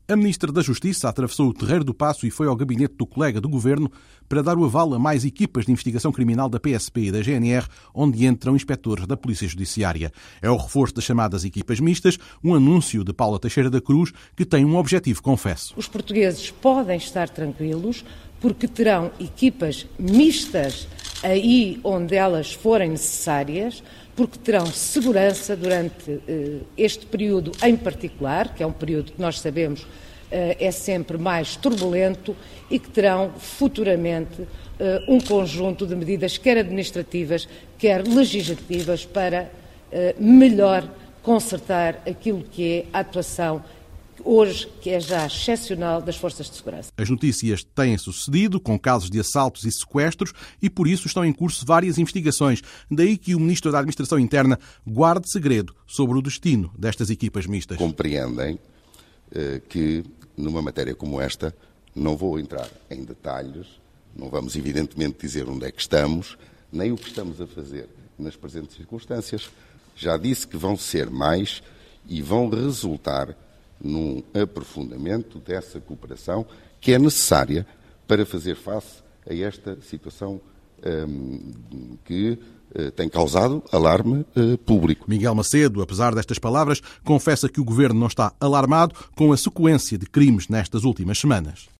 A Ministra da Justiça atravessou o Terreiro do Paço e foi ao gabinete do colega do Governo para dar o aval a mais equipas de investigação criminal da PSP e da GNR, onde entram inspectores da Polícia Judiciária. É o reforço das chamadas equipas mistas, um anúncio de Paula Teixeira da Cruz que tem um objetivo, confesso. Os portugueses podem estar tranquilos porque terão equipas mistas aí onde elas forem necessárias, porque terão segurança durante este período em particular, que é um período que nós sabemos é sempre mais turbulento, e que terão futuramente um conjunto de medidas, quer administrativas, quer legislativas, para melhor consertar aquilo que é a atuação hoje, que é já excepcional, das forças de segurança. As notícias têm sucedido com casos de assaltos e sequestros e por isso estão em curso várias investigações. Daí que o Ministro da Administração Interna guarde segredo sobre o destino destas equipas mistas. Compreendem que numa matéria como esta não vou entrar em detalhes, não vamos evidentemente dizer onde é que estamos, nem o que estamos a fazer nas presentes circunstâncias. Já disse que vão ser mais e vão resultar num aprofundamento dessa cooperação que é necessária para fazer face a esta situação que tem causado alarme público. Miguel Macedo, apesar destas palavras, confessa que o Governo não está alarmado com a sequência de crimes nestas últimas semanas.